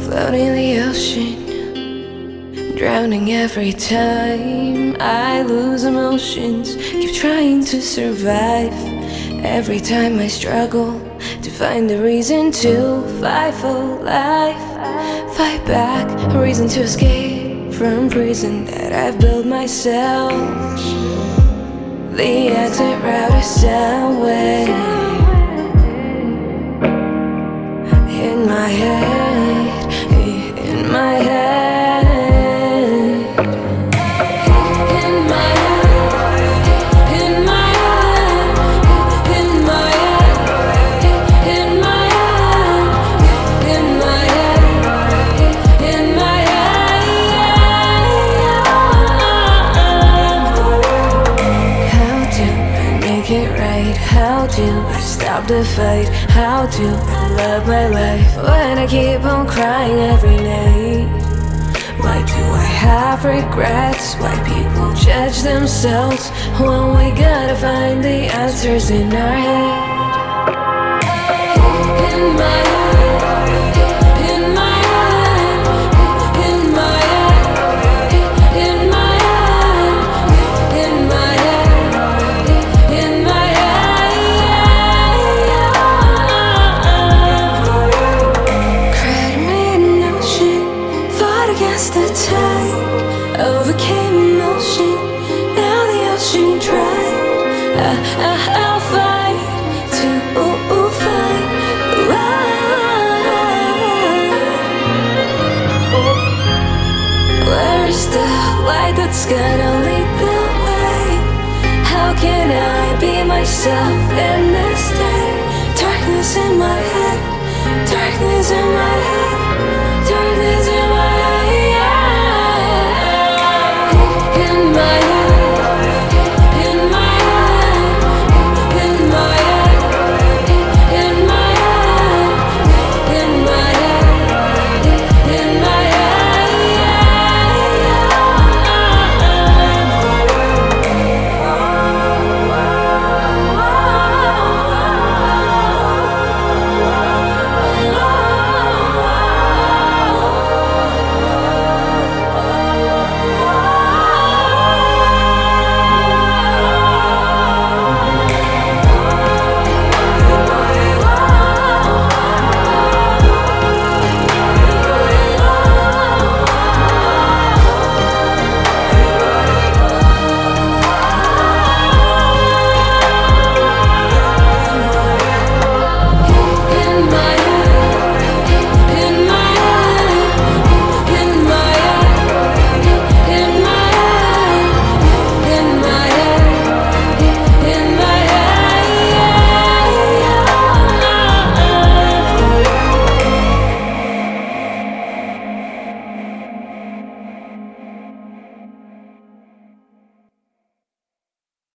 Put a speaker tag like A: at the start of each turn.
A: Floating in the ocean, drowning every time I lose emotions. Keep trying to survive. Every time I struggle to find a reason to fight for life, fight back, a reason to escape from prison that I've built myself. The exit route is somewhere in my head, in my head. How do I stop the fight? How do I love my life when I keep on crying every night? Why do I have regrets? Why people judge themselves when we gotta find the answers in our head? In my the tide overcame emotion. Now the ocean dry. I'll fight to find the light. Where is the light that's gonna lead the way? How can I be myself in this day? Darkness in my head, darkness in my